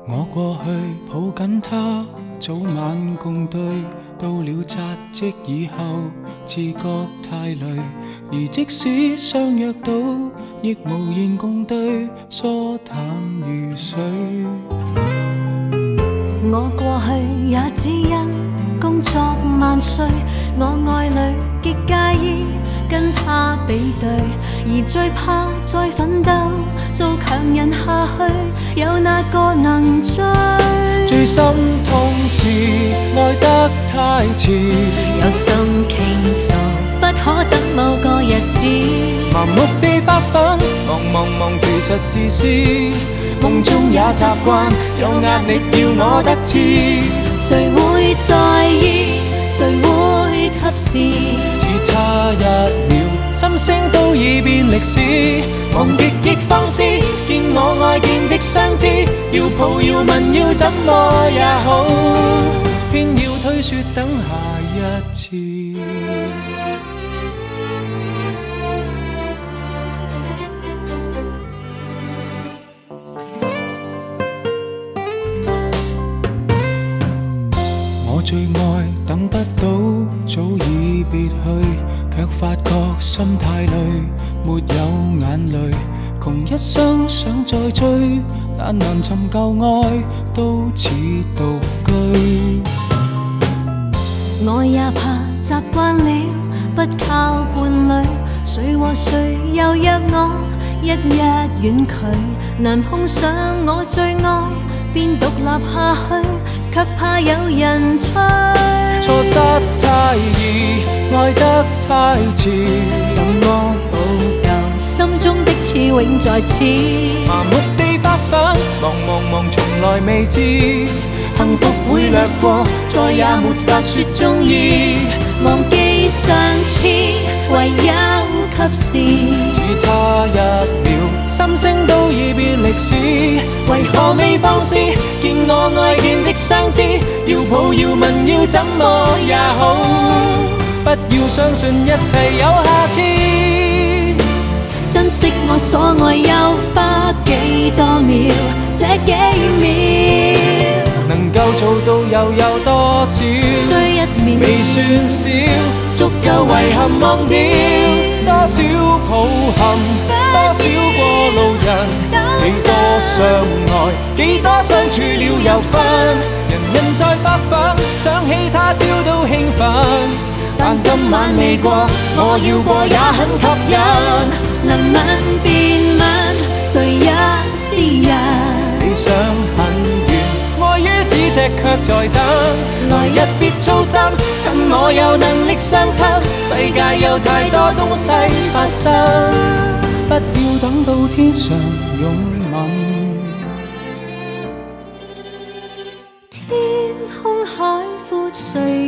我過去抱緊他，早晚共對，到了扎職以後，自覺太累，而即使相約到，亦無言共對，疏淡如水。 我過去也只因工作萬歲，我愛侶極介意跟他比對，而最怕再奮鬥做強人下去，有哪個能追？ 最心痛是愛得太遲， 有心傾訴不可等某個日子， 盲目地發奮，忙其實自私，夢中也習慣有壓力要我得志， 誰會在意？誰會及時？ 只差一秒，心聲都已變歷史，忘極亦放肆，見我愛見的相知，要抱要吻要怎麼也好，偏要推說等下一次。我最愛等不到，早已別去，卻發覺心太累，沒有眼淚，窮一生想再追，但難尋舊愛，都似獨居。 我也怕習慣了不靠伴侶，誰和誰又約我一日遠距，難碰上我最愛，便獨立下去，卻怕有人催。 錯失太易，愛得太遲， 怎麼補救心中的刺永在此？ 麻木地發奮，忙從來未知，幸福會掠過，再也沒法說中意， 忘記上次，唯有及時， 只差一秒，心聲都已變歷史，為何未放肆？見我愛見的相知，要抱要吻要怎麼也好，不要相信一切有下次， 珍惜我所愛又花幾多秒，這幾秒能夠做到又有多少？ 需一秒未算少，足夠遺憾忘掉多少抱憾，多少過路人，幾多相愛，幾多相處了又分，人在發奮，想起他朝都興奮，但今晚未過，我要過也很吸引， 能吻便吻，誰也是人。 理想很遠，愛於咫尺卻在等，來日別操心，趁我有能力相親，世界有太多東西發生，不要等到天上擁吻。 天空海闊誰